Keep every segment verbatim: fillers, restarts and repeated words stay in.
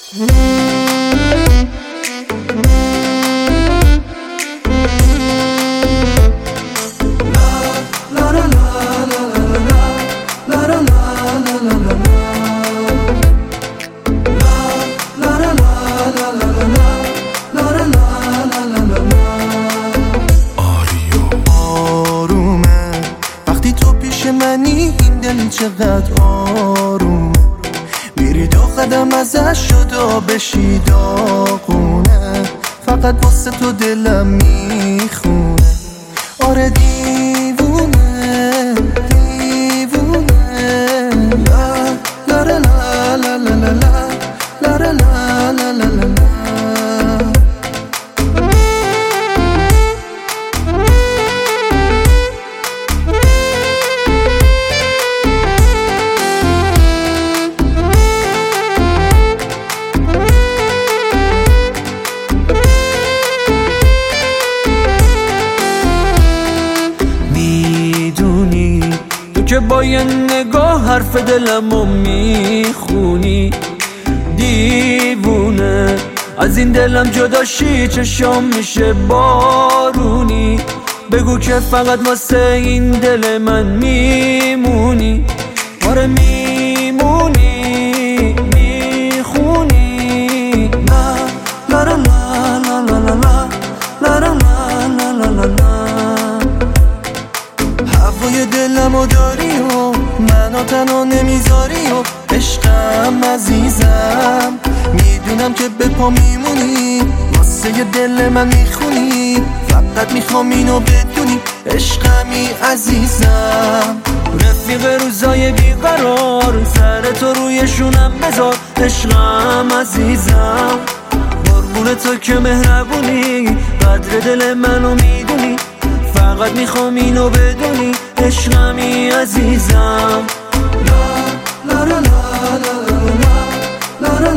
چقدر آروم میری دو قدم ازش جدا بشی داغونه، فقط واسه تو دلم میخونه. آره دیوونه دیوونه لا لا لا لا لا لا لا لا لا لا لا لا. که با یه نگاه حرف دلمو میخونی، دیوونه از این دلم جدا شی چشام میشه بارونی. بگو که فقط واسه این دل من میمونی. آره میمونی میخونی. لا لا لا لا لا لا لا لا لا لا لا. هوای دلمو داری و منو تنها نمیذاری و عشقم عزیزم، میدونم که به پا میمونی، واسه دل من میخونی، فقط میخوام اینو بدونی عشقمی عزیزم. رفیق روزای بیقرار سر تو رویشونم بذار عشقم عزیزم. قربون تو که مهربونی، قدر دل منو میدونی، فقط میخوام اینو بدونی عشقمی عزیزم. لا لا لا لا لا لا لا لا لا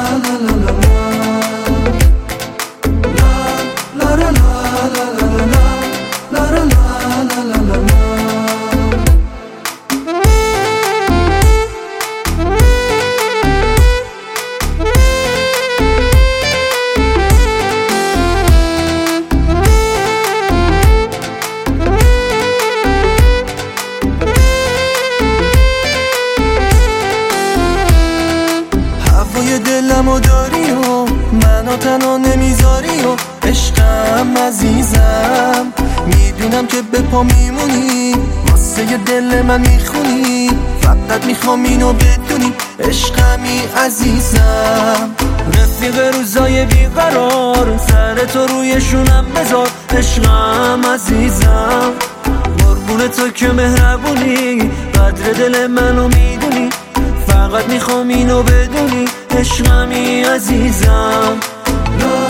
دلمو داری و منو تنها نمیذاری و عشقم عزیزم، میدونم که به پا میمونی، واسه دل من میخونی، فقط میخوام اینو بدونی عشقمی عزیزم. رفیق روزای بیقرار سر تو رویشونم بذار عشقم عزیزم. قربون تو که مهربونی، قدر دل منو میدونی، فقط میخوام اینو بدونی عشقمی عزیزم.